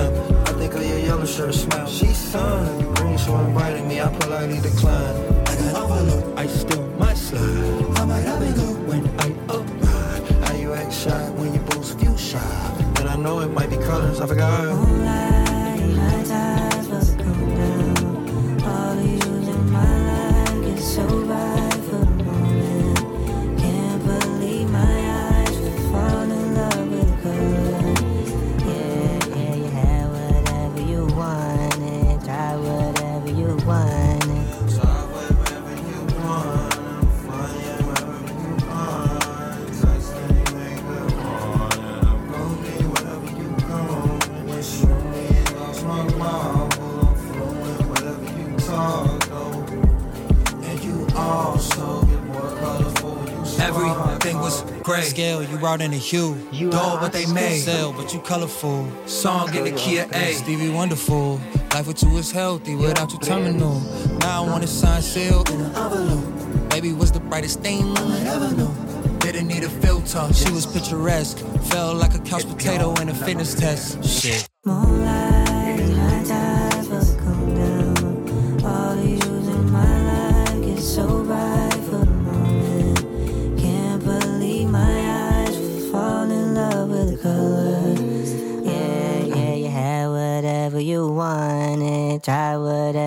I think of your yellow shirt smell. She's sun, green, so inviting me, I politely decline. I got overlooked, I still might slide. I might have it good when I arrive. How you act shy when you boost view shy? And I know it might be colors, I forgot. Moonlight, night eyes will come down. All the use in my life get so right for the moment. Can't believe my eyes will fall in love with color. Yeah, you have whatever you wanted. Try whatever you wanted. Try whatever you want, find whatever you want. Text anything you want, and I'm gon' get whatever you want. And it's surely lost my mind, but I'm fluent whatever you talk, though. And you also get more colorful when you smile. Everything was great. Scale, you brought in a hue. Dog, what they made. Sell, but you colorful. Song in the Kia A. Stevie wonderful. Life with you is healthy without you terminal. Now I want to sign sealed in an envelope. Baby was the brightest thing I ever knew. Didn't need a filter. She was picturesque. Felt like a couch potato in a fitness test. Shit. Moonlight, night eyes will come down. All the use in my life get so right for the moment. Can't believe my eyes will fall in love with the colors. Yeah, you had whatever you wanted. Try whatever.